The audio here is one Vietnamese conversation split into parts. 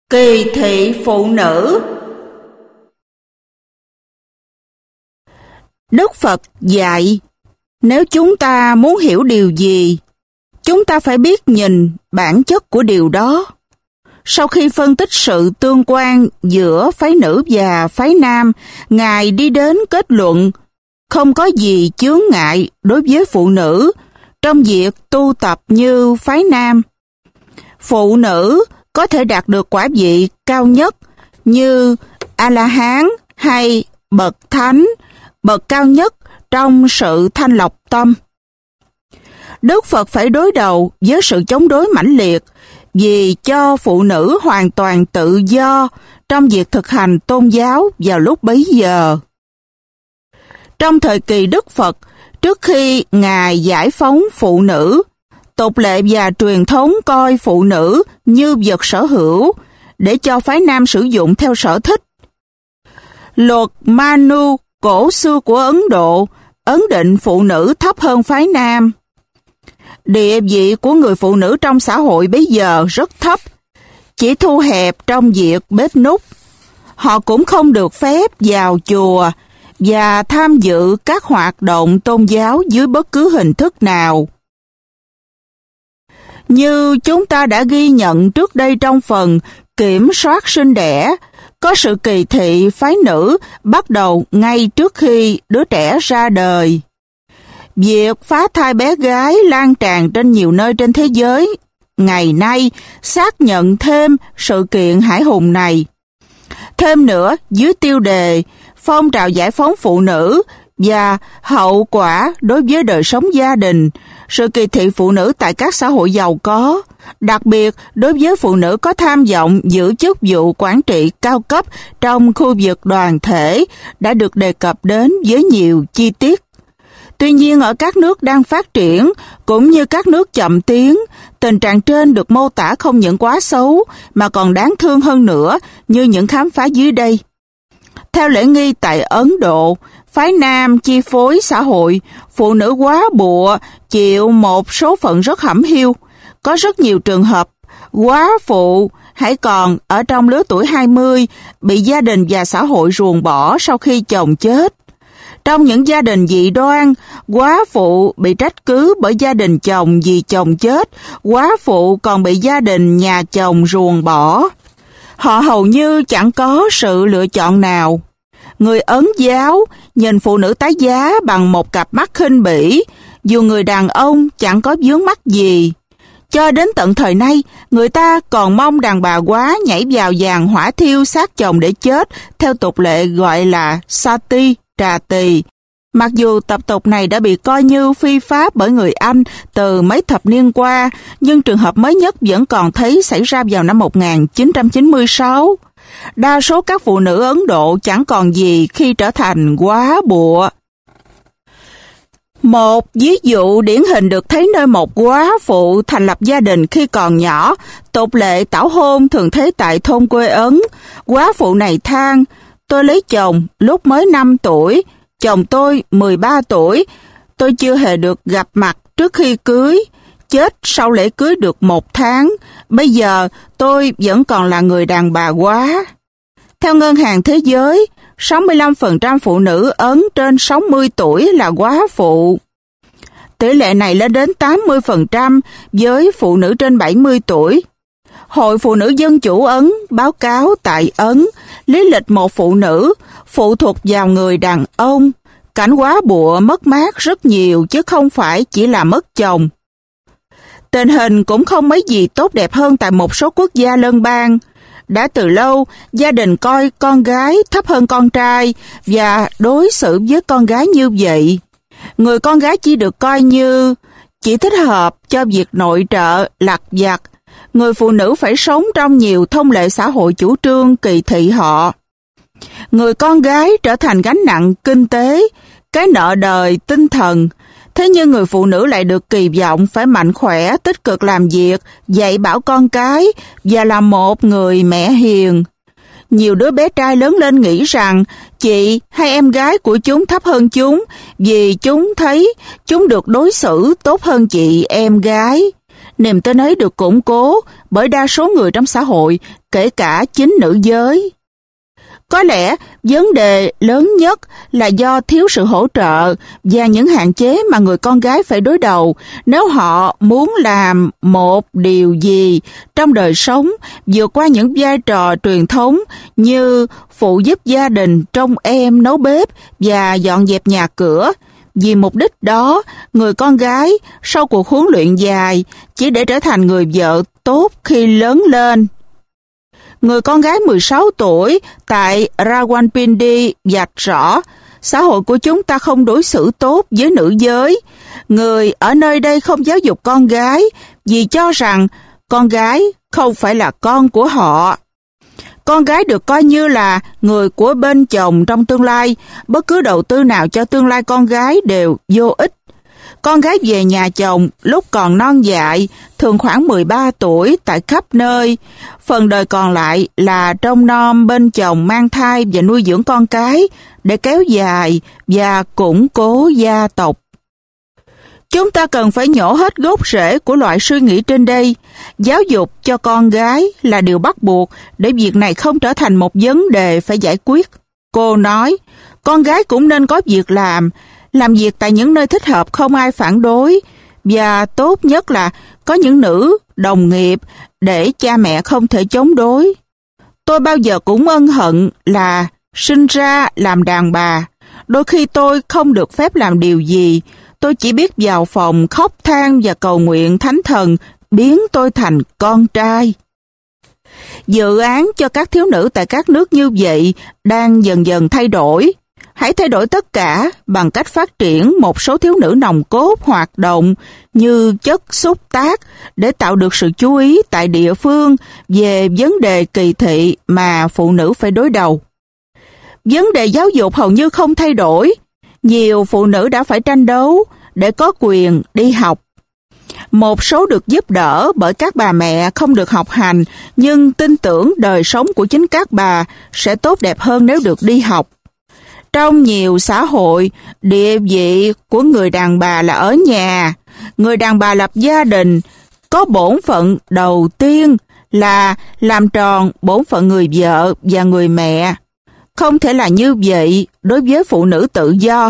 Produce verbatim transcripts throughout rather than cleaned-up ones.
Kỳ thị phụ nữ. Đức Phật dạy, nếu chúng ta muốn hiểu điều gì, chúng ta phải biết nhìn bản chất của điều đó. Sau khi phân tích sự tương quan giữa phái nữ và phái nam, Ngài đi đến kết luận không có gì chướng ngại đối với phụ nữ trong việc tu tập như phái nam. Phụ nữ có thể đạt được quả vị cao nhất như A-la-hán hay bậc thánh, bậc cao nhất trong sự thanh lọc tâm. Đức Phật phải đối đầu với sự chống đối mãnh liệt vì cho phụ nữ hoàn toàn tự do trong việc thực hành tôn giáo vào lúc bấy giờ. Trong thời kỳ Đức Phật, trước khi Ngài giải phóng phụ nữ, tục lệ và truyền thống coi phụ nữ như vật sở hữu để cho phái nam sử dụng theo sở thích. Luật Manu cổ xưa của Ấn Độ ấn định phụ nữ thấp hơn phái nam. Địa vị của người phụ nữ trong xã hội bây giờ rất thấp, chỉ thu hẹp trong việc bếp núc. Họ cũng không được phép vào chùa và tham dự các hoạt động tôn giáo dưới bất cứ hình thức nào. Như chúng ta đã ghi nhận trước đây trong phần kiểm soát sinh đẻ, có sự kỳ thị phái nữ bắt đầu ngay trước khi đứa trẻ ra đời. Việc phá thai bé gái lan tràn trên nhiều nơi trên thế giới ngày nay xác nhận thêm sự kiện hãi hùng này. Thêm nữa, dưới tiêu đề phong trào giải phóng phụ nữ và hậu quả đối với đời sống gia đình, sự kỳ thị phụ nữ tại các xã hội giàu có, đặc biệt đối với phụ nữ có tham vọng giữ chức vụ quản trị cao cấp trong khu vực đoàn thể, đã được đề cập đến với nhiều chi tiết. Tuy nhiên, ở các nước đang phát triển, cũng như các nước chậm tiến, tình trạng trên được mô tả không những quá xấu, mà còn đáng thương hơn nữa, như những khám phá dưới đây. Theo lễ nghi tại Ấn Độ, phái nam chi phối xã hội, phụ nữ góa bụa chịu một số phận rất hẩm hiu. Có rất nhiều trường hợp góa phụ hãy còn ở trong lứa tuổi hai mươi bị gia đình và xã hội ruồng bỏ sau khi chồng chết. Trong những gia đình dị đoan, góa phụ bị trách cứ bởi gia đình chồng vì chồng chết, góa phụ còn bị gia đình nhà chồng ruồng bỏ. Họ hầu như chẳng có sự lựa chọn nào. Người Ấn giáo nhìn phụ nữ tái giá bằng một cặp mắt khinh bỉ, dù người đàn ông chẳng có vướng mắc gì. Cho đến tận thời nay, người ta còn mong đàn bà góa nhảy vào giàn hỏa thiêu xác chồng để chết, theo tục lệ gọi là sati, trà tỳ. Mặc dù tập tục này đã bị coi như phi pháp bởi người Anh từ mấy thập niên qua, nhưng trường hợp mới nhất vẫn còn thấy xảy ra vào năm một nghìn chín trăm chín mươi sáu. Đa số các phụ nữ Ấn Độ chẳng còn gì khi trở thành góa bụa. Một ví dụ điển hình được thấy nơi một góa phụ thành lập gia đình khi còn nhỏ. Tục lệ tảo hôn thường thấy tại thôn quê Ấn. Góa phụ này than, tôi lấy chồng lúc mới năm tuổi, chồng tôi mười ba tuổi, tôi chưa hề được gặp mặt trước khi cưới, chết sau lễ cưới được một tháng, bây giờ tôi vẫn còn là người đàn bà góa. Theo Ngân hàng Thế giới, sáu mươi lăm phần trăm phụ nữ Ấn trên sáu mươi tuổi là góa phụ. Tỷ lệ này lên đến tám mươi phần trăm với phụ nữ trên bảy mươi tuổi. Hội Phụ nữ Dân chủ Ấn báo cáo tại Ấn, lý lịch một phụ nữ phụ thuộc vào người đàn ông. Cảnh góa bụa mất mát rất nhiều chứ không phải chỉ là mất chồng. Tình hình cũng không mấy gì tốt đẹp hơn tại một số quốc gia lân bang. Đã từ lâu, gia đình coi con gái thấp hơn con trai và đối xử với con gái như vậy. Người con gái chỉ được coi như chỉ thích hợp cho việc nội trợ, lặt vặt. Người phụ nữ phải sống trong nhiều thông lệ xã hội chủ trương kỳ thị họ. Người con gái trở thành gánh nặng kinh tế, cái nợ đời tinh thần. Thế nhưng người phụ nữ lại được kỳ vọng phải mạnh khỏe, tích cực làm việc, dạy bảo con cái và là một người mẹ hiền. Nhiều đứa bé trai lớn lên nghĩ rằng chị hay em gái của chúng thấp hơn chúng vì chúng thấy chúng được đối xử tốt hơn chị em gái. Niềm tin ấy được củng cố bởi đa số người trong xã hội, kể cả chính nữ giới. Có lẽ vấn đề lớn nhất là do thiếu sự hỗ trợ và những hạn chế mà người con gái phải đối đầu nếu họ muốn làm một điều gì trong đời sống vượt qua những vai trò truyền thống như phụ giúp gia đình, trông em, nấu bếp và dọn dẹp nhà cửa. Vì mục đích đó, người con gái sau cuộc huấn luyện dài chỉ để trở thành người vợ tốt khi lớn lên. Người con gái mười sáu tuổi tại Rawalpindi vạch rõ, xã hội của chúng ta không đối xử tốt với nữ giới. Người ở nơi đây không giáo dục con gái vì cho rằng con gái không phải là con của họ. Con gái được coi như là người của bên chồng trong tương lai, bất cứ đầu tư nào cho tương lai con gái đều vô ích. Con gái về nhà chồng lúc còn non dại, thường khoảng mười ba tuổi tại khắp nơi. Phần đời còn lại là trông nom bên chồng mang thai và nuôi dưỡng con cái để kéo dài và củng cố gia tộc. Chúng ta cần phải nhổ hết gốc rễ của loại suy nghĩ trên đây. Giáo dục cho con gái là điều bắt buộc để việc này không trở thành một vấn đề phải giải quyết. Cô nói, con gái cũng nên có việc làm, làm việc tại những nơi thích hợp không ai phản đối, và tốt nhất là có những nữ đồng nghiệp để cha mẹ không thể chống đối. Tôi bao giờ cũng ân hận là sinh ra làm đàn bà. Đôi khi tôi không được phép làm điều gì, tôi chỉ biết vào phòng khóc than và cầu nguyện thánh thần biến tôi thành con trai. Dự án cho các thiếu nữ tại các nước như vậy đang dần dần thay đổi. Hãy thay đổi tất cả bằng cách phát triển một số thiếu nữ nòng cốt hoạt động như chất xúc tác để tạo được sự chú ý tại địa phương về vấn đề kỳ thị mà phụ nữ phải đối đầu. Vấn đề giáo dục hầu như không thay đổi. Nhiều phụ nữ đã phải tranh đấu để có quyền đi học. Một số được giúp đỡ bởi các bà mẹ không được học hành, nhưng tin tưởng đời sống của chính các bà sẽ tốt đẹp hơn nếu được đi học. Trong nhiều xã hội, địa vị của người đàn bà là ở nhà. Người đàn bà lập gia đình có bổn phận đầu tiên là làm tròn bổn phận người vợ và người mẹ. Không thể là như vậy đối với phụ nữ tự do.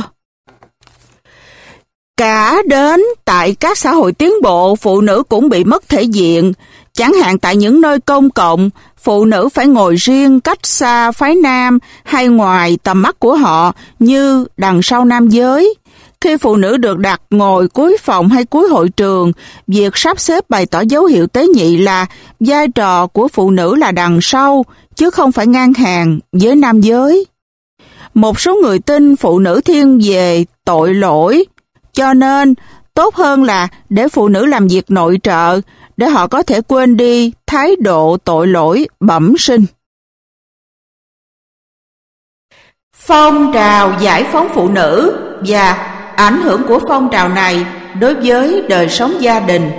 Cả đến tại các xã hội tiến bộ, phụ nữ cũng bị mất thể diện. Chẳng hạn tại những nơi công cộng, phụ nữ phải ngồi riêng cách xa phái nam hay ngoài tầm mắt của họ như đằng sau nam giới. Khi phụ nữ được đặt ngồi cuối phòng hay cuối hội trường, việc sắp xếp bày tỏ dấu hiệu tế nhị là vai trò của phụ nữ là đằng sau, chứ không phải ngang hàng với nam giới. Một số người tin phụ nữ thiên về tội lỗi, cho nên tốt hơn là để phụ nữ làm việc nội trợ, để họ có thể quên đi thái độ tội lỗi bẩm sinh. Phong trào giải phóng phụ nữ và ảnh hưởng của phong trào này đối với đời sống gia đình.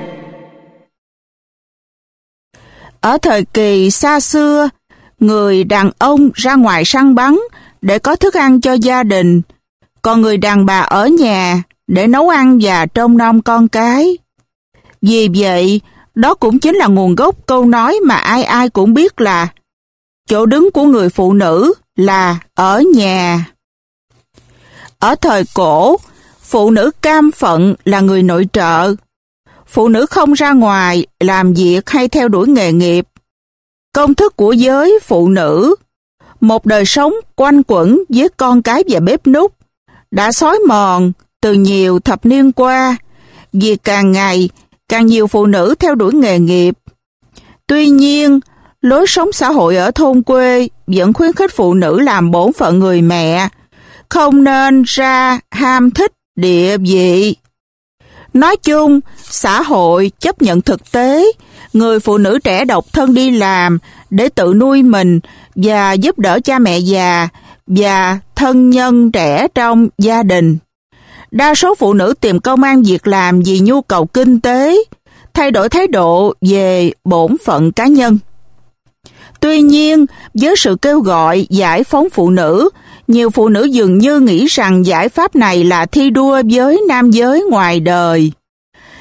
Ở thời kỳ xa xưa, người đàn ông ra ngoài săn bắn để có thức ăn cho gia đình, còn người đàn bà ở nhà để nấu ăn và trông nom con cái. Vì vậy, đó cũng chính là nguồn gốc câu nói mà ai ai cũng biết là chỗ đứng của người phụ nữ là ở nhà. Ở thời cổ, phụ nữ cam phận là người nội trợ. Phụ nữ không ra ngoài làm việc hay theo đuổi nghề nghiệp. Công thức của giới phụ nữ, một đời sống quanh quẩn với con cái và bếp núc, đã xói mòn từ nhiều thập niên qua, vì càng ngày càng nhiều phụ nữ theo đuổi nghề nghiệp. Tuy nhiên, lối sống xã hội ở thôn quê vẫn khuyến khích phụ nữ làm bổn phận người mẹ, không nên ra ham thích địa vị. Nói chung, xã hội chấp nhận thực tế, người phụ nữ trẻ độc thân đi làm để tự nuôi mình và giúp đỡ cha mẹ già và thân nhân trẻ trong gia đình. Đa số phụ nữ tìm công ăn việc làm vì nhu cầu kinh tế, thay đổi thái độ về bổn phận cá nhân. Tuy nhiên, với sự kêu gọi giải phóng phụ nữ, nhiều phụ nữ dường như nghĩ rằng giải pháp này là thi đua với nam giới ngoài đời.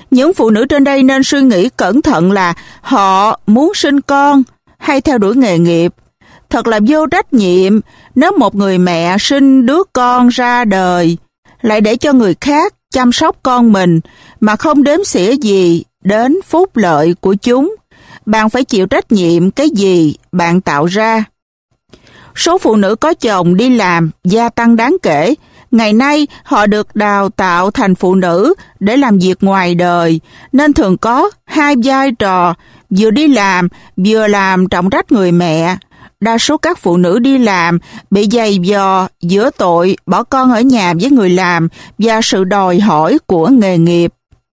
Những phụ nữ trên đây nên suy nghĩ cẩn thận là họ muốn sinh con hay theo đuổi nghề nghiệp. Thật là vô trách nhiệm nếu một người mẹ sinh đứa con ra đời lại để cho người khác chăm sóc con mình mà không đếm xỉa gì đến phúc lợi của chúng. Bạn phải chịu trách nhiệm cái gì bạn tạo ra. Số phụ nữ có chồng đi làm gia tăng đáng kể. Ngày nay họ được đào tạo thành phụ nữ để làm việc ngoài đời, nên thường có hai vai trò, vừa đi làm vừa làm trọng trách người mẹ. Đa số các phụ nữ đi làm bị giày vò giữa tội bỏ con ở nhà với người làm và sự đòi hỏi của nghề nghiệp.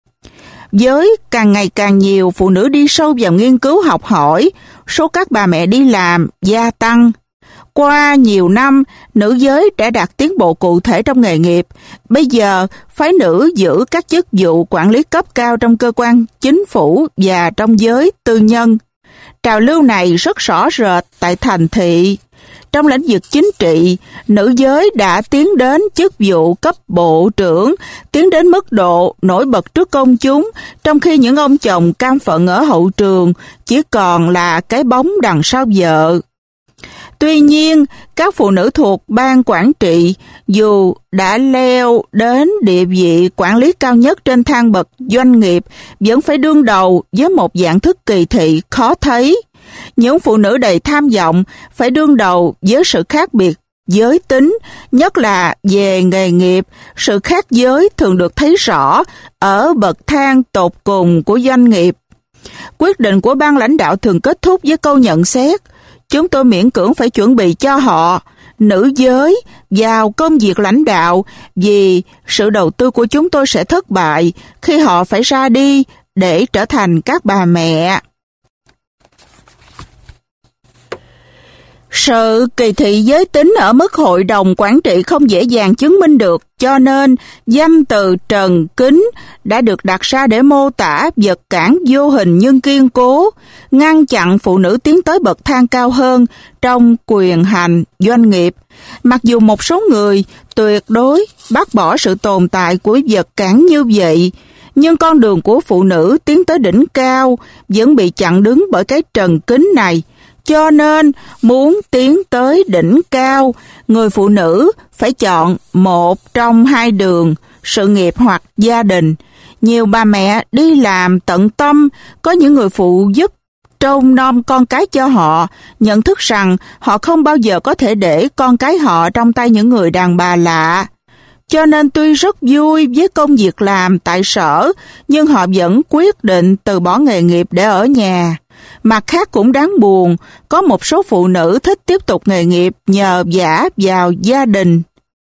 Với càng ngày càng nhiều phụ nữ đi sâu vào nghiên cứu học hỏi, số các bà mẹ đi làm gia tăng. Qua nhiều năm, nữ giới đã đạt tiến bộ cụ thể trong nghề nghiệp. Bây giờ, phái nữ giữ các chức vụ quản lý cấp cao trong cơ quan chính phủ và trong giới tư nhân. Trào lưu này rất rõ rệt tại thành thị. Trong lĩnh vực chính trị, nữ giới đã tiến đến chức vụ cấp bộ trưởng, tiến đến mức độ nổi bật trước công chúng, trong khi những ông chồng cam phận ở hậu trường chỉ còn là cái bóng đằng sau vợ. Tuy nhiên, các phụ nữ thuộc ban quản trị dù đã leo đến địa vị quản lý cao nhất trên thang bậc doanh nghiệp vẫn phải đương đầu với một dạng thức kỳ thị khó thấy. Những phụ nữ đầy tham vọng phải đương đầu với sự khác biệt giới tính, nhất là về nghề nghiệp. Sự khác giới thường được thấy rõ ở bậc thang tột cùng của doanh nghiệp. Quyết định của ban lãnh đạo thường kết thúc với câu nhận xét: chúng tôi miễn cưỡng phải chuẩn bị cho họ, nữ giới, vào công việc lãnh đạo vì sự đầu tư của chúng tôi sẽ thất bại khi họ phải ra đi để trở thành các bà mẹ. Sự kỳ thị giới tính ở mức hội đồng quản trị không dễ dàng chứng minh được, cho nên danh từ trần kính đã được đặt ra để mô tả vật cản vô hình nhưng kiên cố, ngăn chặn phụ nữ tiến tới bậc thang cao hơn trong quyền hành doanh nghiệp. Mặc dù một số người tuyệt đối bác bỏ sự tồn tại của vật cản như vậy, nhưng con đường của phụ nữ tiến tới đỉnh cao vẫn bị chặn đứng bởi cái trần kính này. Cho nên, muốn tiến tới đỉnh cao, người phụ nữ phải chọn một trong hai đường, sự nghiệp hoặc gia đình. Nhiều bà mẹ đi làm tận tâm, có những người phụ giúp trông nom con cái cho họ, nhận thức rằng họ không bao giờ có thể để con cái họ trong tay những người đàn bà lạ. Cho nên tuy rất vui với công việc làm tại sở, nhưng họ vẫn quyết định từ bỏ nghề nghiệp để ở nhà. Mặt khác cũng đáng buồn, có một số phụ nữ thích tiếp tục nghề nghiệp nhờ vả vào gia đình.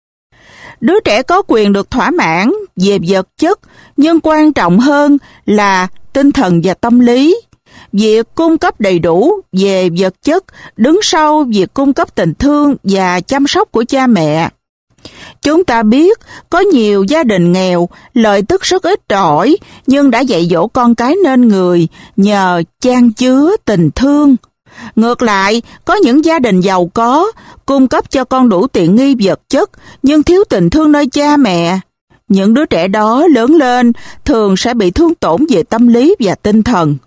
Đứa trẻ có quyền được thỏa mãn về vật chất, nhưng quan trọng hơn là tinh thần và tâm lý. Việc cung cấp đầy đủ về vật chất đứng sau việc cung cấp tình thương và chăm sóc của cha mẹ. Chúng ta biết có nhiều gia đình nghèo, lợi tức rất ít ỏi, nhưng đã dạy dỗ con cái nên người nhờ chan chứa tình thương. Ngược lại, có những gia đình giàu có, cung cấp cho con đủ tiện nghi vật chất, nhưng thiếu tình thương nơi cha mẹ. Những đứa trẻ đó lớn lên thường sẽ bị thương tổn về tâm lý và tinh thần.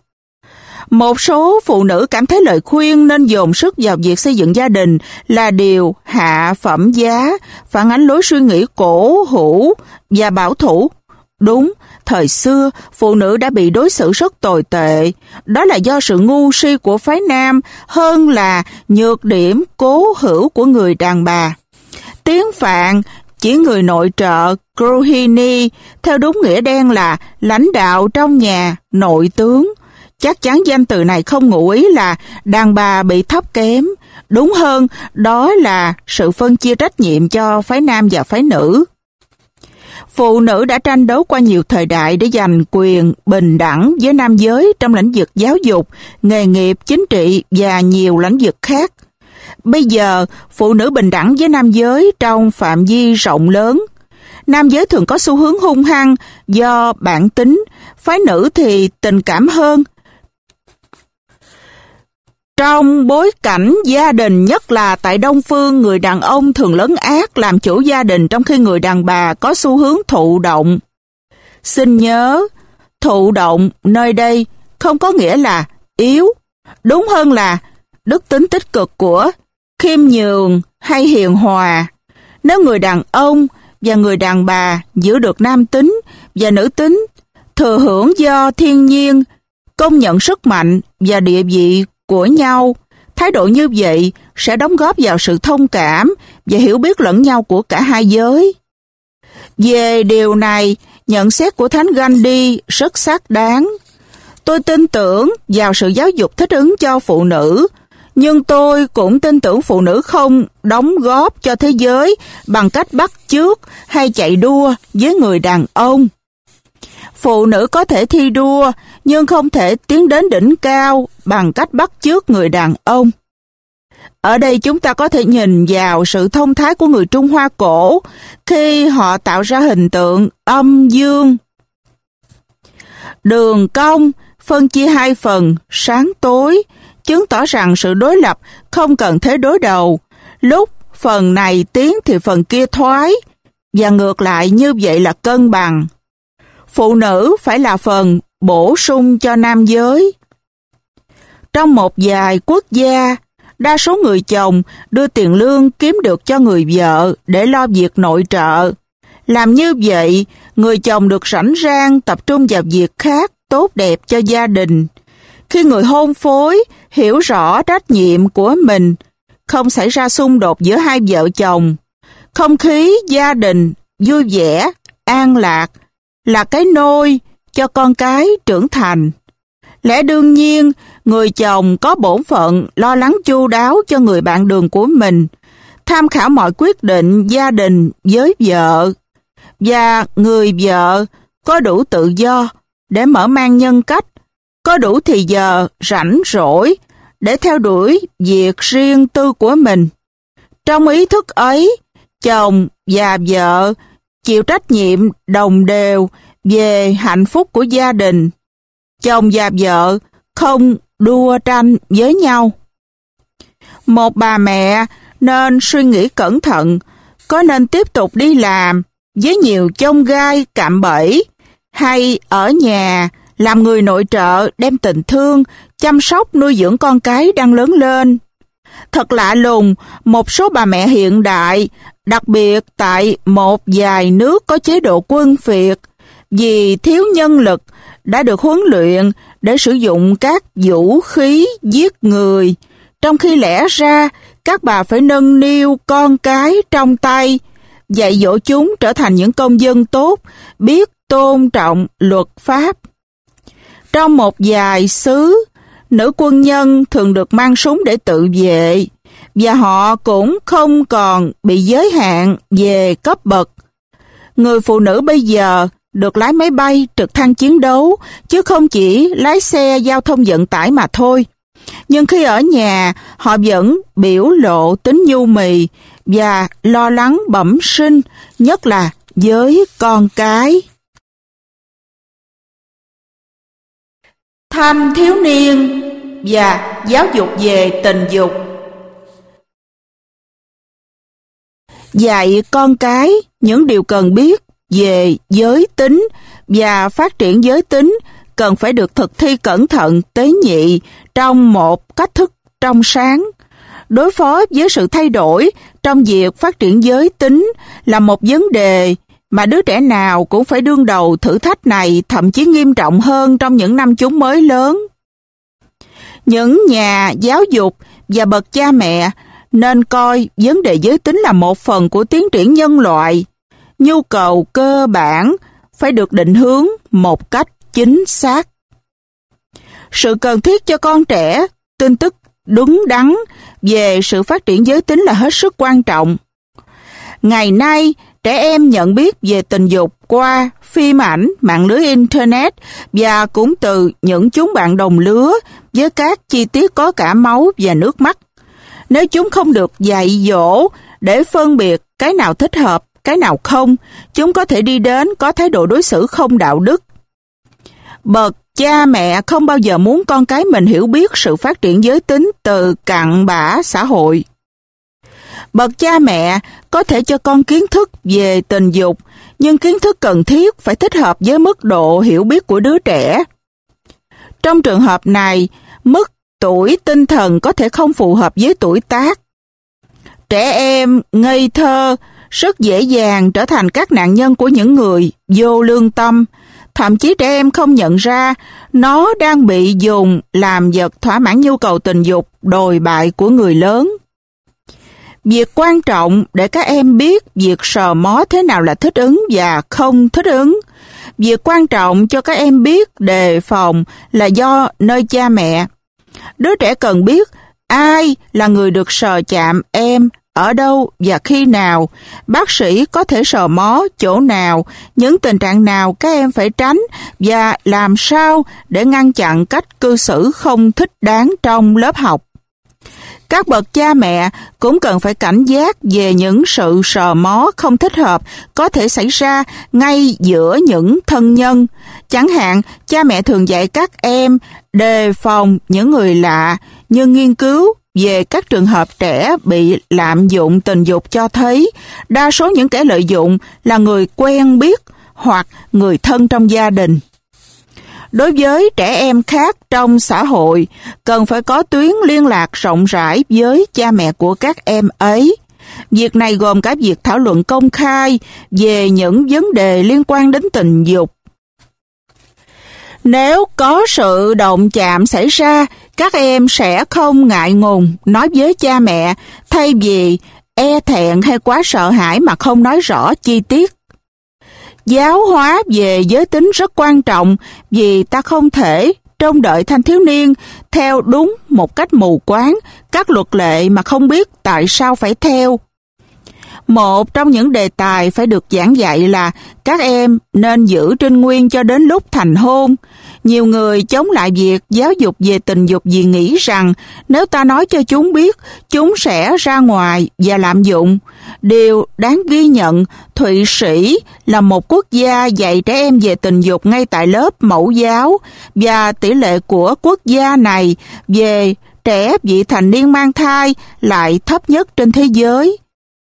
Một số phụ nữ cảm thấy lời khuyên nên dồn sức vào việc xây dựng gia đình là điều hạ phẩm giá, phản ánh lối suy nghĩ cổ hủ và bảo thủ. Đúng, thời xưa, phụ nữ đã bị đối xử rất tồi tệ. Đó là do sự ngu si của phái nam hơn là nhược điểm cố hữu của người đàn bà. Tiếng Phạn chỉ người nội trợ Grohini, theo đúng nghĩa đen là lãnh đạo trong nhà, nội tướng. Chắc chắn danh từ này không ngụ ý là đàn bà bị thấp kém. Đúng hơn, đó là sự phân chia trách nhiệm cho phái nam và phái nữ. Phụ nữ đã tranh đấu qua nhiều thời đại để giành quyền bình đẳng với nam giới trong lĩnh vực giáo dục, nghề nghiệp, chính trị và nhiều lĩnh vực khác. Bây giờ, phụ nữ bình đẳng với nam giới trong phạm vi rộng lớn. Nam giới thường có xu hướng hung hăng do bản tính, phái nữ thì tình cảm hơn. Trong bối cảnh gia đình, nhất là tại Đông Phương, người đàn ông thường lấn át làm chủ gia đình trong khi người đàn bà có xu hướng thụ động. Xin nhớ, Thụ động nơi đây không có nghĩa là yếu, đúng hơn là đức tính tích cực của khiêm nhường hay hiền hòa. Nếu người đàn ông và người đàn bà giữ được nam tính và nữ tính, thừa hưởng do thiên nhiên, công nhận sức mạnh và địa vị của nhau, thái độ như vậy sẽ đóng góp vào sự thông cảm và hiểu biết lẫn nhau của cả hai giới. Về điều này, nhận xét của Thánh Gandhi rất xác đáng. Tôi tin tưởng vào sự giáo dục thích ứng cho phụ nữ, nhưng tôi cũng tin tưởng phụ nữ không đóng góp cho thế giới bằng cách bắt chước hay chạy đua với người đàn ông. Phụ nữ có thể thi đua, nhưng không thể tiến đến đỉnh cao bằng cách bắt chước người đàn ông. Ở đây chúng ta có thể nhìn vào sự thông thái của người Trung Hoa cổ khi họ tạo ra hình tượng âm dương. Đường cong phân chia hai phần, sáng tối, chứng tỏ rằng sự đối lập không cần thế đối đầu. Lúc phần này tiến thì phần kia thoái, và ngược lại như vậy là cân bằng. Phụ nữ phải là phần bổ sung cho nam giới. Trong một vài quốc gia, đa số người chồng đưa tiền lương kiếm được cho người vợ để lo việc nội trợ. Làm như vậy, người chồng được rảnh rang tập trung vào việc khác tốt đẹp cho gia đình. Khi người hôn phối hiểu rõ trách nhiệm của mình, không xảy ra xung đột giữa hai vợ chồng, không khí gia đình vui vẻ, an lạc là cái nôi cho con cái trưởng thành. Lẽ đương nhiên, người chồng có bổn phận lo lắng chu đáo cho người bạn đường của mình, tham khảo mọi quyết định gia đình với vợ, và người vợ có đủ tự do để mở mang nhân cách, có đủ thì giờ rảnh rỗi để theo đuổi việc riêng tư của mình. Trong ý thức ấy, chồng và vợ chịu trách nhiệm đồng đều về hạnh phúc của gia đình. Chồng và vợ không đua tranh với nhau. Một bà mẹ nên suy nghĩ cẩn thận, có nên tiếp tục đi làm với nhiều chông gai cạm bẫy, hay ở nhà làm người nội trợ đem tình thương, chăm sóc nuôi dưỡng con cái đang lớn lên. Thật lạ lùng, một số bà mẹ hiện đại, đặc biệt tại một vài nước có chế độ quân phiệt, vì thiếu nhân lực đã được huấn luyện để sử dụng các vũ khí giết người, trong khi lẽ ra các bà phải nâng niu con cái trong tay, dạy dỗ chúng trở thành những công dân tốt, biết tôn trọng luật pháp. Trong một vài xứ, nữ quân nhân thường được mang súng để tự vệ, và họ cũng không còn bị giới hạn về cấp bậc. Người phụ nữ bây giờ được lái máy bay, trực thăng chiến đấu, chứ không chỉ lái xe giao thông vận tải mà thôi. Nhưng khi ở nhà, họ vẫn biểu lộ tính nhu mì và lo lắng bẩm sinh, nhất là với con cái. Thanh thiếu niên và giáo dục về tình dục. Dạy con cái những điều cần biết về giới tính và phát triển giới tính cần phải được thực thi cẩn thận, tế nhị trong một cách thức trong sáng. Đối phó với sự thay đổi trong việc phát triển giới tính là một vấn đề mà đứa trẻ nào cũng phải đương đầu thử thách này, thậm chí nghiêm trọng hơn trong những năm chúng mới lớn. Những nhà giáo dục và bậc cha mẹ nên coi vấn đề giới tính là một phần của tiến triển nhân loại. Nhu cầu cơ bản phải được định hướng một cách chính xác. Sự cần thiết cho con trẻ tin tức đúng đắn về sự phát triển giới tính là hết sức quan trọng. Ngày nay, trẻ em nhận biết về tình dục qua phim ảnh, mạng lưới Internet và cũng từ những chúng bạn đồng lứa với các chi tiết có cả máu và nước mắt. Nếu chúng không được dạy dỗ để phân biệt cái nào thích hợp, cái nào không, chúng có thể đi đến có thái độ đối xử không đạo đức. Bậc cha mẹ không bao giờ muốn con cái mình hiểu biết sự phát triển giới tính từ cặn bã xã hội. Bậc cha mẹ có thể cho con kiến thức về tình dục nhưng kiến thức cần thiết phải thích hợp với mức độ hiểu biết của đứa trẻ. Trong trường hợp này, mức tuổi tinh thần có thể không phù hợp với tuổi tác. Trẻ em ngây thơ rất dễ dàng trở thành các nạn nhân của những người vô lương tâm. Thậm chí trẻ em không nhận ra nó đang bị dùng làm vật thỏa mãn nhu cầu tình dục đồi bại của người lớn. Việc quan trọng để các em biết việc sờ mó thế nào là thích ứng và không thích ứng. Việc quan trọng cho các em biết đề phòng là do nơi cha mẹ. Đứa trẻ cần biết ai là người được sờ chạm em, ở đâu và khi nào, bác sĩ có thể sờ mó chỗ nào, những tình trạng nào các em phải tránh và làm sao để ngăn chặn cách cư xử không thích đáng trong lớp học. Các bậc cha mẹ cũng cần phải cảnh giác về những sự sờ mó không thích hợp có thể xảy ra ngay giữa những thân nhân. Chẳng hạn, cha mẹ thường dạy các em đề phòng những người lạ, nhưng nghiên cứu về các trường hợp trẻ bị lạm dụng tình dục cho thấy đa số những kẻ lợi dụng là người quen biết hoặc người thân trong gia đình. Đối với trẻ em khác trong xã hội, cần phải có tuyến liên lạc rộng rãi với cha mẹ của các em ấy. Việc này gồm cả việc thảo luận công khai về những vấn đề liên quan đến tình dục. Nếu có sự động chạm xảy ra, các em sẽ không ngại ngùng nói với cha mẹ thay vì e thẹn hay quá sợ hãi mà không nói rõ chi tiết. Giáo hóa về giới tính rất quan trọng vì ta không thể trông đợi thanh thiếu niên theo đúng một cách mù quáng các luật lệ mà không biết tại sao phải theo. Một trong những đề tài phải được giảng dạy là các em nên giữ trinh nguyên cho đến lúc thành hôn. Nhiều người chống lại việc giáo dục về tình dục vì nghĩ rằng nếu ta nói cho chúng biết, chúng sẽ ra ngoài và lạm dụng. Điều đáng ghi nhận, Thụy Sĩ là một quốc gia dạy trẻ em về tình dục ngay tại lớp mẫu giáo, và tỷ lệ của quốc gia này về trẻ vị thành niên mang thai lại thấp nhất trên thế giới.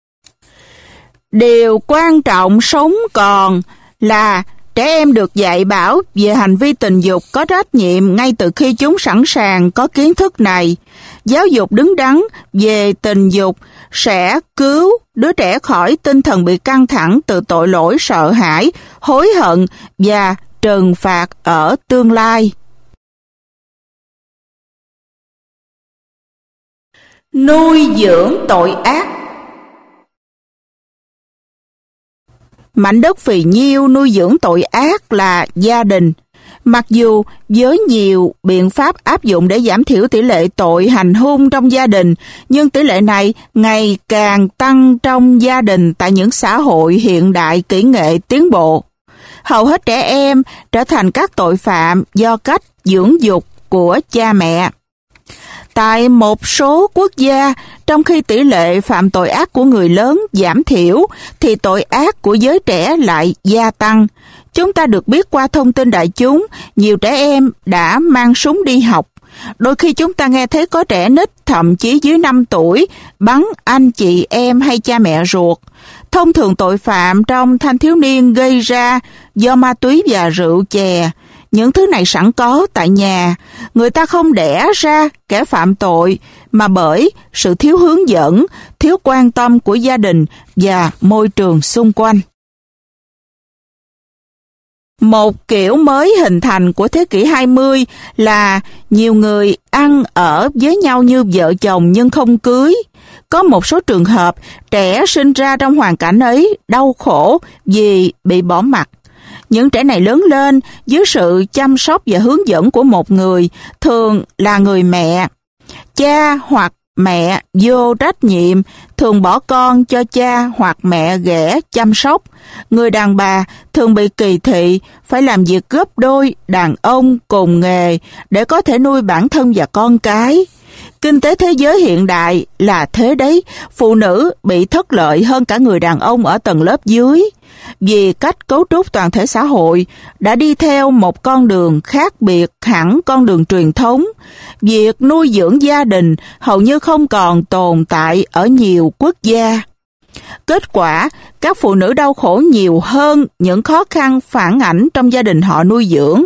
Điều quan trọng sống còn là trẻ em được dạy bảo về hành vi tình dục có trách nhiệm ngay từ khi chúng sẵn sàng có kiến thức này. Giáo dục đứng đắn về tình dục sẽ cứu đứa trẻ khỏi tinh thần bị căng thẳng từ tội lỗi sợ hãi, hối hận và trừng phạt ở tương lai. Nuôi dưỡng tội ác. Mảnh đất phì nhiêu nuôi dưỡng tội ác là gia đình. Mặc dù với nhiều biện pháp áp dụng để giảm thiểu tỷ lệ tội hành hung trong gia đình, nhưng tỷ lệ này ngày càng tăng trong gia đình tại những xã hội hiện đại kỹ nghệ tiến bộ. Hầu hết trẻ em trở thành các tội phạm do cách dưỡng dục của cha mẹ. Tại một số quốc gia, trong khi tỷ lệ phạm tội ác của người lớn giảm thiểu, thì tội ác của giới trẻ lại gia tăng. Chúng ta được biết qua thông tin đại chúng, nhiều trẻ em đã mang súng đi học. Đôi khi chúng ta nghe thấy có trẻ nít, thậm chí dưới năm tuổi, bắn anh chị em hay cha mẹ ruột. Thông thường tội phạm trong thanh thiếu niên gây ra do ma túy và rượu chè. Những thứ này sẵn có tại nhà, người ta không đẻ ra kẻ phạm tội mà bởi sự thiếu hướng dẫn, thiếu quan tâm của gia đình và môi trường xung quanh. Một kiểu mới hình thành của thế kỷ hai mươi là nhiều người ăn ở với nhau như vợ chồng nhưng không cưới. Có một số trường hợp trẻ sinh ra trong hoàn cảnh ấy đau khổ vì bị bỏ mặc. Những trẻ này lớn lên dưới sự chăm sóc và hướng dẫn của một người, thường là người mẹ. Cha hoặc mẹ vô trách nhiệm, thường bỏ con cho cha hoặc mẹ ghẻ chăm sóc. Người đàn bà thường bị kỳ thị, phải làm việc gấp đôi đàn ông cùng nghề để có thể nuôi bản thân và con cái. Kinh tế thế giới hiện đại là thế đấy, phụ nữ bị thất lợi hơn cả người đàn ông ở tầng lớp dưới. Vì cách cấu trúc toàn thể xã hội đã đi theo một con đường khác biệt hẳn con đường truyền thống, việc nuôi dưỡng gia đình hầu như không còn tồn tại ở nhiều quốc gia. Kết quả, các phụ nữ đau khổ nhiều hơn những khó khăn phản ảnh trong gia đình họ nuôi dưỡng.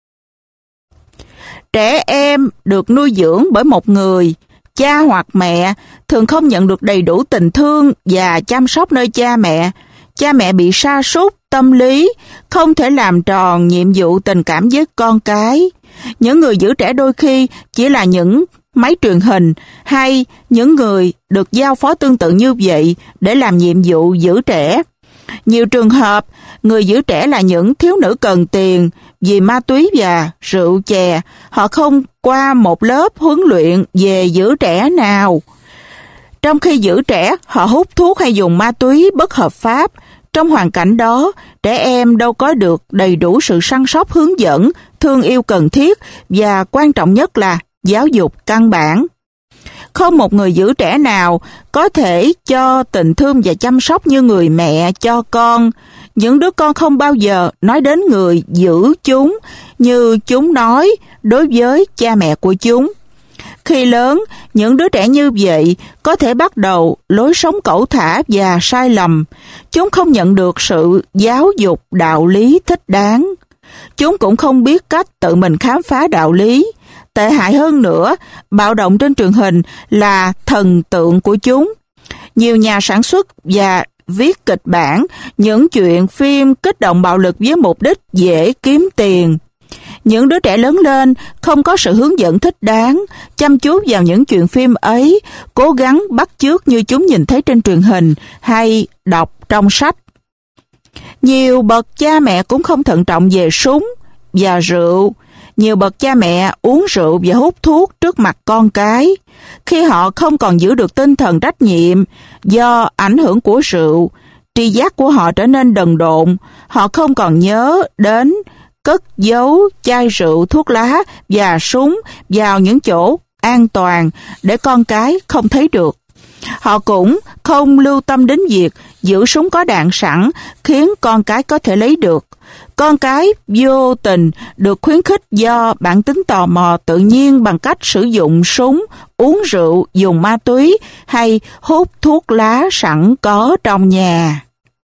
Trẻ em được nuôi dưỡng bởi một người, cha hoặc mẹ, thường không nhận được đầy đủ tình thương và chăm sóc nơi cha mẹ. Cha mẹ bị sa sút tâm lý, không thể làm tròn nhiệm vụ tình cảm với con cái. Những người giữ trẻ đôi khi chỉ là những máy truyền hình hay những người được giao phó tương tự như vậy để làm nhiệm vụ giữ trẻ. Nhiều trường hợp, người giữ trẻ là những thiếu nữ cần tiền vì ma túy và rượu chè. Họ không qua một lớp huấn luyện về giữ trẻ nào. Trong khi giữ trẻ, họ hút thuốc hay dùng ma túy bất hợp pháp. Trong hoàn cảnh đó, trẻ em đâu có được đầy đủ sự săn sóc hướng dẫn, thương yêu cần thiết và quan trọng nhất là giáo dục căn bản. Không một người giữ trẻ nào có thể cho tình thương và chăm sóc như người mẹ cho con. Những đứa con không bao giờ nói đến người giữ chúng như chúng nói đối với cha mẹ của chúng. Khi lớn, những đứa trẻ như vậy có thể bắt đầu lối sống cẩu thả và sai lầm. Chúng không nhận được sự giáo dục đạo lý thích đáng. Chúng cũng không biết cách tự mình khám phá đạo lý. Tệ hại hơn nữa, bạo động trên truyền hình là thần tượng của chúng. Nhiều nhà sản xuất và viết kịch bản những chuyện phim kích động bạo lực với mục đích dễ kiếm tiền. Những đứa trẻ lớn lên không có sự hướng dẫn thích đáng, chăm chú vào những chuyện phim ấy, cố gắng bắt chước như chúng nhìn thấy trên truyền hình hay đọc trong sách. Nhiều bậc cha mẹ cũng không thận trọng về súng và rượu. Nhiều bậc cha mẹ uống rượu và hút thuốc trước mặt con cái. Khi họ không còn giữ được tinh thần trách nhiệm do ảnh hưởng của rượu, tri giác của họ trở nên đần độn. Họ không còn nhớ đến cất giấu chai rượu, thuốc lá và súng vào những chỗ an toàn để con cái không thấy được. Họ cũng không lưu tâm đến việc giữ súng có đạn sẵn khiến con cái có thể lấy được. Con cái vô tình được khuyến khích do bản tính tò mò tự nhiên bằng cách sử dụng súng, uống rượu, dùng ma túy hay hút thuốc lá sẵn có trong nhà.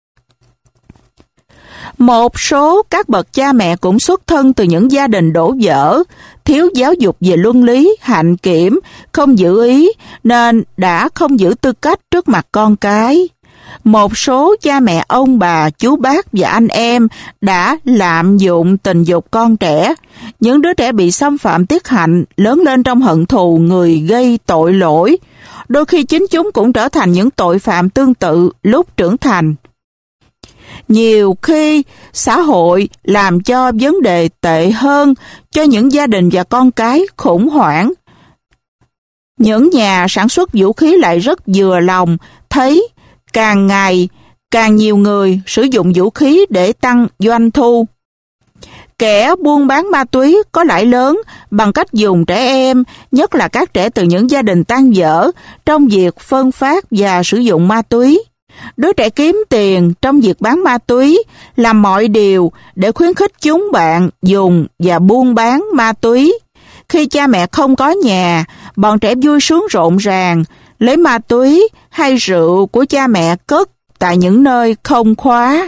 Một số các bậc cha mẹ cũng xuất thân từ những gia đình đổ vỡ, thiếu giáo dục về luân lý, hạnh kiểm, không giữ ý nên đã không giữ tư cách trước mặt con cái. Một số cha mẹ ông bà, chú bác và anh em đã lạm dụng tình dục con trẻ. Những đứa trẻ bị xâm phạm tiết hạnh lớn lên trong hận thù người gây tội lỗi. Đôi khi chính chúng cũng trở thành những tội phạm tương tự lúc trưởng thành. Nhiều khi xã hội làm cho vấn đề tệ hơn, cho những gia đình và con cái khủng hoảng. Những nhà sản xuất vũ khí lại rất vừa lòng thấy càng ngày càng nhiều người sử dụng vũ khí để tăng doanh thu. Kẻ buôn bán ma túy có lãi lớn bằng cách dùng trẻ em, nhất là các trẻ từ những gia đình tang dở, trong việc phân phát và sử dụng ma túy. Đứa trẻ kiếm tiền trong việc bán ma túy, làm mọi điều để khuyến khích chúng bạn dùng và buôn bán ma túy. Khi cha mẹ không có nhà, bọn trẻ vui sướng rộn ràng, lấy ma túy hay rượu của cha mẹ cất tại những nơi không khóa.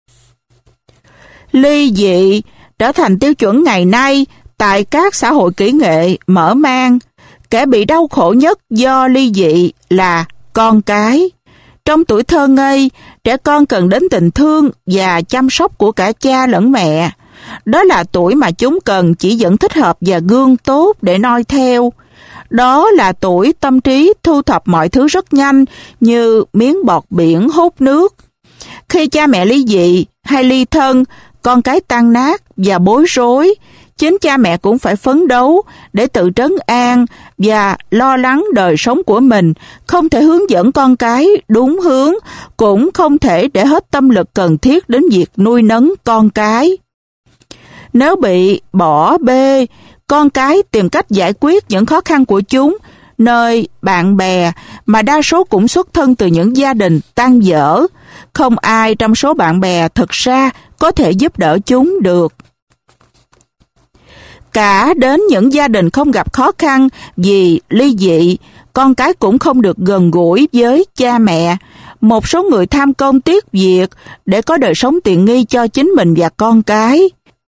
Ly dị trở thành tiêu chuẩn ngày nay tại các xã hội kỹ nghệ mở mang. Kẻ bị đau khổ nhất do ly dị là con cái. Trong tuổi thơ ngây, trẻ con cần đến tình thương và chăm sóc của cả cha lẫn mẹ. Đó là tuổi mà chúng cần chỉ dẫn thích hợp và gương tốt để noi theo. Đó là tuổi tâm trí thu thập mọi thứ rất nhanh như miếng bọt biển hút nước. Khi cha mẹ ly dị hay ly thân, con cái tan nát và bối rối. Chính cha mẹ cũng phải phấn đấu để tự trấn an và lo lắng đời sống của mình, không thể hướng dẫn con cái đúng hướng, cũng không thể để hết tâm lực cần thiết đến việc nuôi nấng con cái. Nếu bị bỏ bê, con cái tìm cách giải quyết những khó khăn của chúng nơi bạn bè mà đa số cũng xuất thân từ những gia đình tang dở. Không ai trong số bạn bè thực ra có thể giúp đỡ chúng được. Cả đến những gia đình không gặp khó khăn vì ly dị, con cái cũng không được gần gũi với cha mẹ, Một số người tham công tiếc việc để có đời sống tiện nghi cho chính mình và con cái.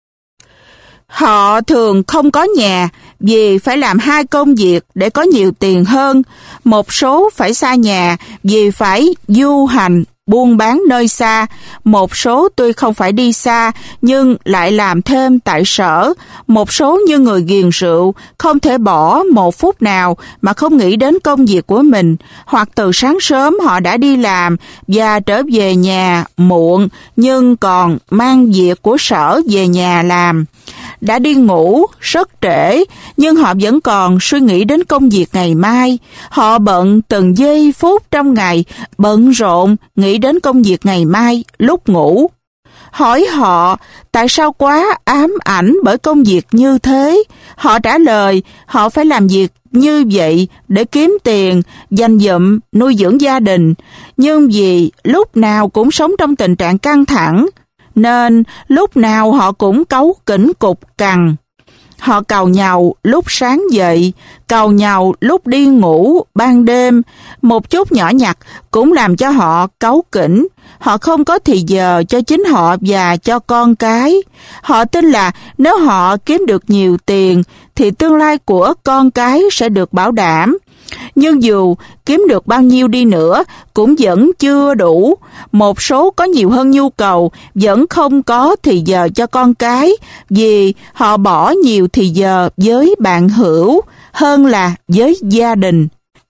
Họ thường không có nhà vì phải làm hai công việc để có nhiều tiền hơn. Một số phải xa nhà vì phải du hành, buôn bán nơi xa. Một số tuy không phải đi xa nhưng lại làm thêm tại sở. Một số như người ghiền rượu không thể bỏ một phút nào mà không nghĩ đến công việc của mình. Hoặc từ sáng sớm họ đã đi làm và trở về nhà muộn nhưng còn mang việc của sở về nhà làm. Đã đi ngủ rất trễ nhưng họ vẫn còn suy nghĩ đến công việc ngày mai. Họ bận từng giây phút trong ngày, bận rộn nghĩ đến công việc ngày mai lúc ngủ. Hỏi họ tại sao quá ám ảnh bởi công việc như thế. Họ trả lời họ phải làm việc như vậy để kiếm tiền, dành dụm, nuôi dưỡng gia đình. Nhưng vì lúc nào cũng sống trong tình trạng căng thẳng, nên lúc nào họ cũng cáu kỉnh cục cằn. Họ càu nhàu lúc sáng dậy, càu nhàu lúc đi ngủ ban đêm. Một chút nhỏ nhặt cũng làm cho họ cáu kỉnh. Họ không có thì giờ cho chính họ và cho con cái. Họ tin là nếu họ kiếm được nhiều tiền thì tương lai của con cái sẽ được bảo đảm. Nhưng dù kiếm được bao nhiêu đi nữa cũng vẫn chưa đủ. Một số có nhiều hơn nhu cầu vẫn không có thì giờ cho con cái vì họ bỏ nhiều thì giờ với bạn hữu hơn là với gia đình.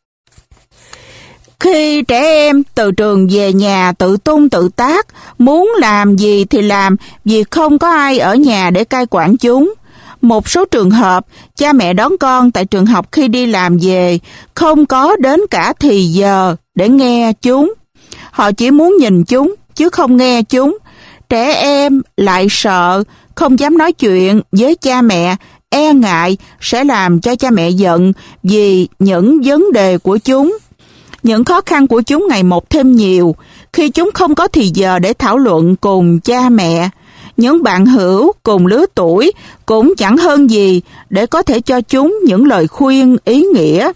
Khi trẻ em từ trường về nhà tự tung tự tác, muốn làm gì thì làm vì không có ai ở nhà để cai quản chúng. Một số trường hợp, cha mẹ đón con tại trường học khi đi làm về, không có đến cả thì giờ để nghe chúng. Họ chỉ muốn nhìn chúng, chứ không nghe chúng. Trẻ em lại sợ, không dám nói chuyện với cha mẹ, e ngại sẽ làm cho cha mẹ giận vì những vấn đề của chúng. Những khó khăn của chúng ngày một thêm nhiều, khi chúng không có thì giờ để thảo luận cùng cha mẹ. Những bạn hữu cùng lứa tuổi cũng chẳng hơn gì để có thể cho chúng những lời khuyên ý nghĩa.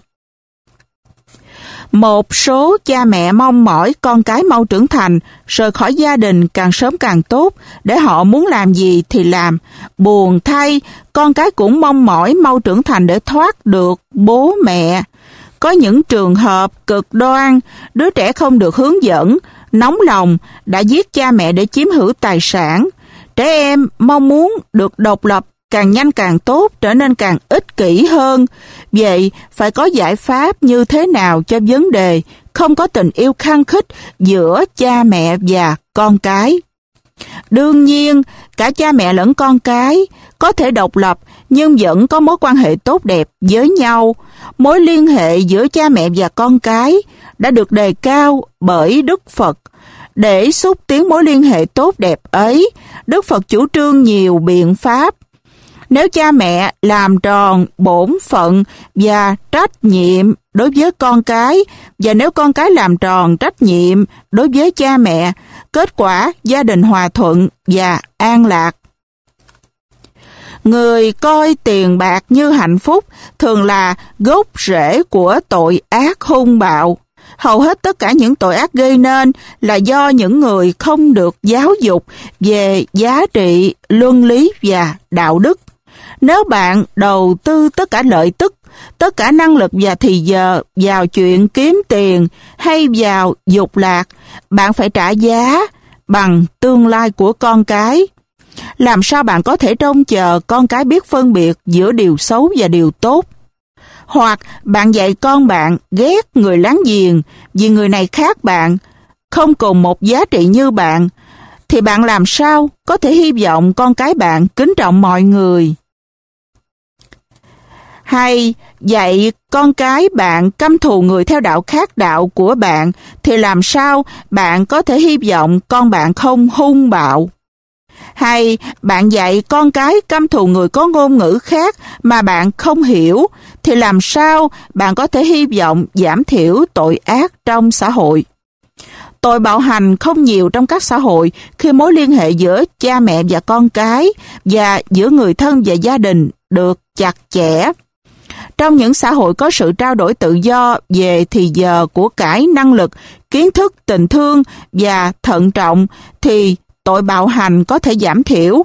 Một số cha mẹ mong mỏi con cái mau trưởng thành, rời khỏi gia đình càng sớm càng tốt, để họ muốn làm gì thì làm. Buồn thay, con cái cũng mong mỏi mau trưởng thành để thoát được bố mẹ. Có những trường hợp cực đoan, đứa trẻ không được hướng dẫn, nóng lòng, đã giết cha mẹ để chiếm hữu tài sản. Trẻ em mong muốn được độc lập càng nhanh càng tốt, trở nên càng ích kỷ hơn. Vậy phải có giải pháp như thế nào cho vấn đề không có tình yêu khăng khít giữa cha mẹ và con cái? Đương nhiên, cả cha mẹ lẫn con cái có thể độc lập nhưng vẫn có mối quan hệ tốt đẹp với nhau. Mối liên hệ giữa cha mẹ và con cái đã được đề cao bởi Đức Phật. Để xúc tiến mối liên hệ tốt đẹp ấy, Đức Phật chủ trương nhiều biện pháp. Nếu cha mẹ làm tròn bổn phận và trách nhiệm đối với con cái, và nếu con cái làm tròn trách nhiệm đối với cha mẹ, kết quả gia đình hòa thuận và an lạc. Người coi tiền bạc như hạnh phúc thường là gốc rễ của tội ác hung bạo. Hầu hết tất cả những tội ác gây nên là do những người không được giáo dục về giá trị, luân lý và đạo đức. Nếu bạn đầu tư tất cả lợi tức, tất cả năng lực và thì giờ vào chuyện kiếm tiền hay vào dục lạc, bạn phải trả giá bằng tương lai của con cái. Làm sao bạn có thể trông chờ con cái biết phân biệt giữa điều xấu và điều tốt? Hoặc bạn dạy con bạn ghét người láng giềng vì người này khác bạn, không cùng một giá trị như bạn, thì bạn làm sao có thể hy vọng con cái bạn kính trọng mọi người? Hay dạy con cái bạn căm thù người theo đạo khác đạo của bạn, thì làm sao bạn có thể hy vọng con bạn không hung bạo? Hay bạn dạy con cái căm thù người có ngôn ngữ khác mà bạn không hiểu, thì làm sao bạn có thể hy vọng giảm thiểu tội ác trong xã hội? Tội bạo hành không nhiều trong các xã hội khi mối liên hệ giữa cha mẹ và con cái và giữa người thân và gia đình được chặt chẽ. Trong những xã hội có sự trao đổi tự do về thì giờ, của cải, năng lực, kiến thức, tình thương và thận trọng thì tội bạo hành có thể giảm thiểu.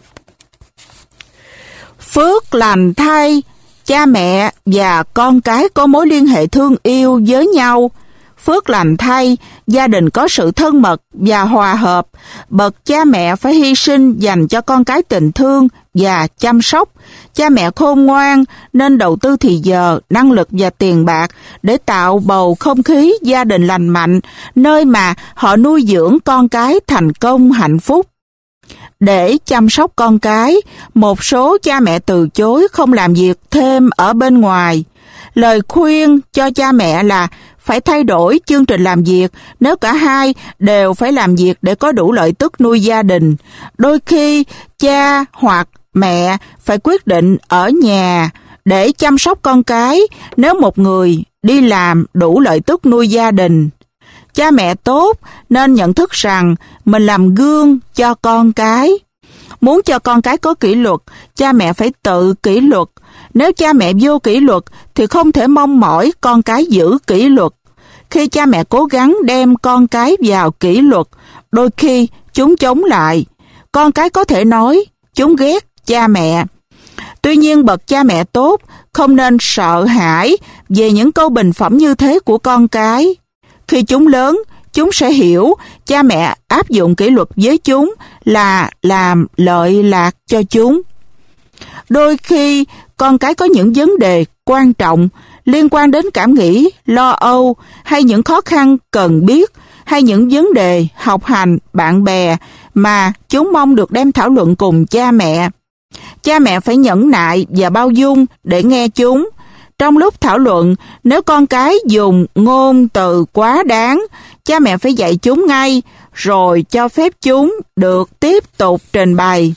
Phước lành thay, cha mẹ và con cái có mối liên hệ thương yêu với nhau. Phước lành thay, gia đình có sự thân mật và hòa hợp. Bậc cha mẹ phải hy sinh dành cho con cái tình thương và chăm sóc. Cha mẹ khôn ngoan nên đầu tư thì giờ, năng lực và tiền bạc để tạo bầu không khí gia đình lành mạnh, nơi mà họ nuôi dưỡng con cái thành công hạnh phúc. Để chăm sóc con cái, một số cha mẹ từ chối không làm việc thêm ở bên ngoài. Lời khuyên cho cha mẹ là phải thay đổi chương trình làm việc nếu cả hai đều phải làm việc để có đủ lợi tức nuôi gia đình. Đôi khi, cha hoặc mẹ phải quyết định ở nhà để chăm sóc con cái nếu một người đi làm đủ lợi tức nuôi gia đình. Cha mẹ tốt nên nhận thức rằng mình làm gương cho con cái. Muốn cho con cái có kỷ luật, cha mẹ phải tự kỷ luật. Nếu cha mẹ vô kỷ luật thì không thể mong mỏi con cái giữ kỷ luật. Khi cha mẹ cố gắng đem con cái vào kỷ luật, đôi khi chúng chống lại. Con cái có thể nói chúng ghét cha mẹ. Tuy nhiên, bậc cha mẹ tốt không nên sợ hãi về những câu bình phẩm như thế của con cái. Khi chúng lớn, chúng sẽ hiểu cha mẹ áp dụng kỷ luật với chúng là làm lợi lạc cho chúng. Đôi khi, con cái có những vấn đề quan trọng liên quan đến cảm nghĩ, lo âu hay những khó khăn cần biết hay những vấn đề học hành, bạn bè mà chúng mong được đem thảo luận cùng cha mẹ. Cha mẹ phải nhẫn nại và bao dung để nghe chúng. Trong lúc thảo luận, nếu con cái dùng ngôn từ quá đáng, cha mẹ phải dạy chúng ngay, rồi cho phép chúng được tiếp tục trình bày.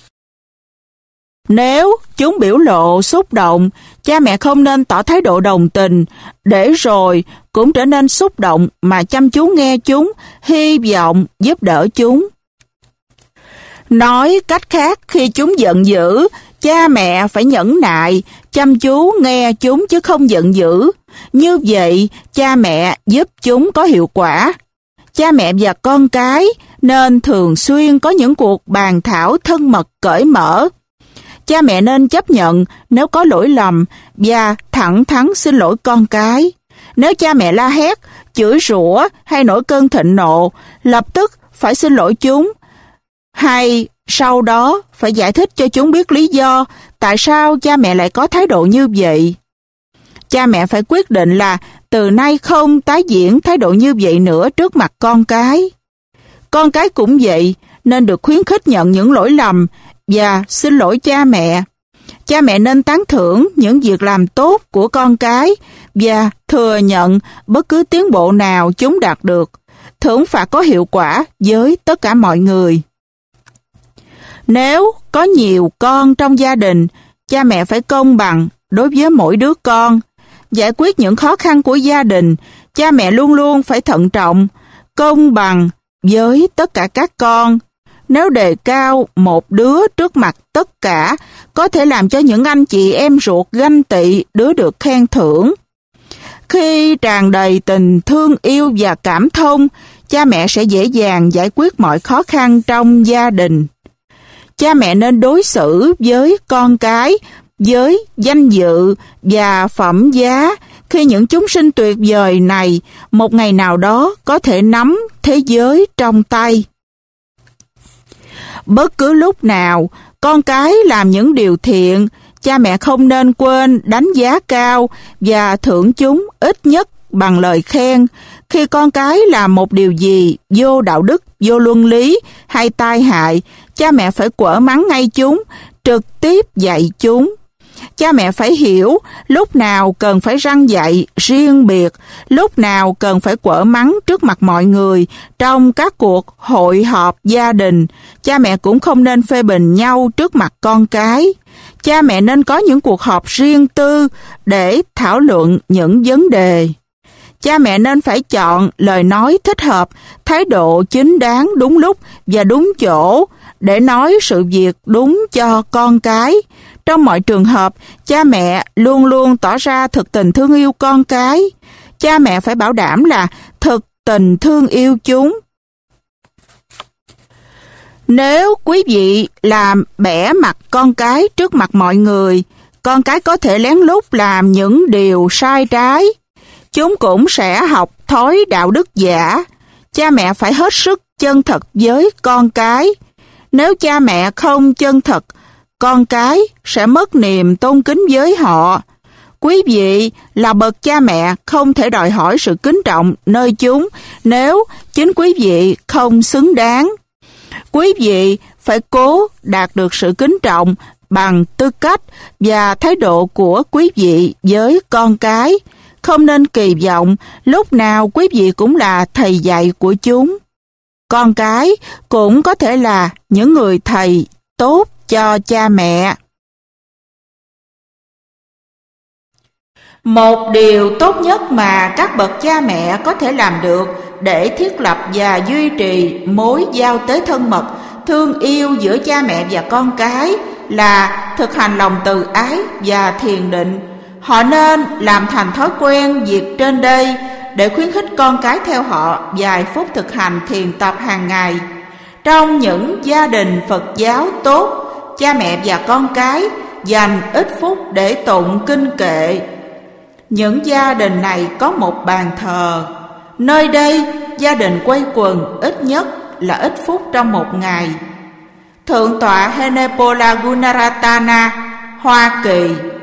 Nếu chúng biểu lộ xúc động, cha mẹ không nên tỏ thái độ đồng tình, để rồi cũng trở nên xúc động mà chăm chú nghe chúng, hy vọng giúp đỡ chúng. Nói cách khác, khi chúng giận dữ, cha mẹ phải nhẫn nại, chăm chú nghe chúng chứ không giận dữ. Như vậy, cha mẹ giúp chúng có hiệu quả. Cha mẹ và con cái nên thường xuyên có những cuộc bàn thảo thân mật cởi mở. Cha mẹ nên chấp nhận nếu có lỗi lầm và thẳng thắn xin lỗi con cái. Nếu cha mẹ la hét, chửi rủa hay nổi cơn thịnh nộ, lập tức phải xin lỗi chúng. Hay sau đó phải giải thích cho chúng biết lý do tại sao cha mẹ lại có thái độ như vậy. Cha mẹ phải quyết định là từ nay không tái diễn thái độ như vậy nữa trước mặt con cái. Con cái cũng vậy, nên được khuyến khích nhận những lỗi lầm và xin lỗi cha mẹ. Cha mẹ nên tán thưởng những việc làm tốt của con cái và thừa nhận bất cứ tiến bộ nào chúng đạt được. Thưởng phạt có hiệu quả với tất cả mọi người. Nếu có nhiều con trong gia đình, cha mẹ phải công bằng đối với mỗi đứa con. Giải quyết những khó khăn của gia đình, cha mẹ luôn luôn phải thận trọng, công bằng với tất cả các con. Nếu đề cao một đứa trước mặt tất cả, có thể làm cho những anh chị em ruột ganh tị đứa được khen thưởng. Khi tràn đầy tình thương yêu và cảm thông, cha mẹ sẽ dễ dàng giải quyết mọi khó khăn trong gia đình. Cha mẹ nên đối xử với con cái với danh dự và phẩm giá khi những chúng sinh tuyệt vời này một ngày nào đó có thể nắm thế giới trong tay. Bất cứ lúc nào, con cái làm những điều thiện, cha mẹ không nên quên đánh giá cao và thưởng chúng ít nhất bằng lời khen. Khi con cái làm một điều gì vô đạo đức, vô luân lý hay tai hại, cha mẹ phải quở mắng ngay chúng, trực tiếp dạy chúng. Cha mẹ phải hiểu lúc nào cần phải răn dạy riêng biệt, lúc nào cần phải quở mắng trước mặt mọi người trong các cuộc hội họp gia đình. Cha mẹ cũng không nên phê bình nhau trước mặt con cái. Cha mẹ nên có những cuộc họp riêng tư để thảo luận những vấn đề. Cha mẹ nên phải chọn lời nói thích hợp, thái độ chính đáng đúng lúc và đúng chỗ để nói sự việc đúng cho con cái. Trong mọi trường hợp, cha mẹ luôn luôn tỏ ra thực tình thương yêu con cái. Cha mẹ phải bảo đảm là thực tình thương yêu chúng. Nếu quý vị làm bẽ mặt con cái trước mặt mọi người, con cái có thể lén lút làm những điều sai trái. Chúng cũng sẽ học thói đạo đức giả. Cha mẹ phải hết sức chân thật với con cái. Nếu cha mẹ không chân thật, con cái sẽ mất niềm tôn kính với họ. Quý vị là bậc cha mẹ không thể đòi hỏi sự kính trọng nơi chúng nếu chính quý vị không xứng đáng. Quý vị phải cố đạt được sự kính trọng bằng tư cách và thái độ của quý vị với con cái. Không nên kỳ vọng lúc nào quý vị cũng là thầy dạy của chúng. Con cái cũng có thể là những người thầy tốt cho cha mẹ. Một điều tốt nhất mà các bậc cha mẹ có thể làm được để thiết lập và duy trì mối giao tế thân mật, thương yêu giữa cha mẹ và con cái là thực hành lòng từ ái và thiền định. Họ nên làm thành thói quen việc trên đây để khuyến khích con cái theo họ vài phút thực hành thiền tập hàng ngày. Trong những gia đình Phật giáo tốt, cha mẹ và con cái dành ít phút để tụng kinh kệ. Những gia đình này có một bàn thờ. Nơi đây, gia đình quây quần ít nhất là ít phút trong một ngày. Thượng tọa Henepola Gunaratana, Hoa Kỳ,